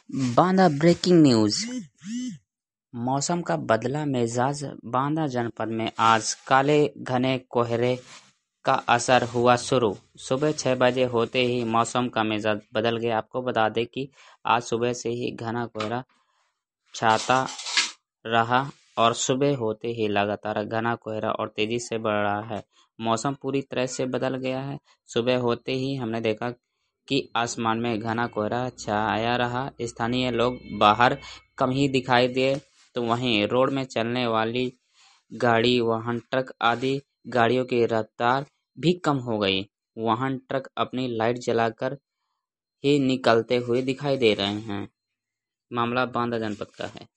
Banda breaking news. मौसम का बदला मिजाज। बांदा जनपद में आज काले घने कोहरे का असर हुआ शुरू। सुबह 6 बजे होते ही मौसम का मिजाज बदल गया। आपको बता दें कि आज सुबह से ही घना कोहरा छाता रहा और सुबह होते ही लगातार घना कोहरा और तेजी से बढ़ रहा है। मौसम पूरी तरह से बदल गया है। सुबह होते ही हमने देखा कि आसमान में घना कोहरा छाया रहा। स्थानीय लोग बाहर कम ही दिखाई दिए, तो वहीं रोड में चलने वाली गाड़ी, वाहन, ट्रक आदि गाड़ियों की रफ्तार भी कम हो गई। वाहन, ट्रक अपनी लाइट जलाकर ही निकलते हुए दिखाई दे रहे हैं। मामला बांदा जनपद का है।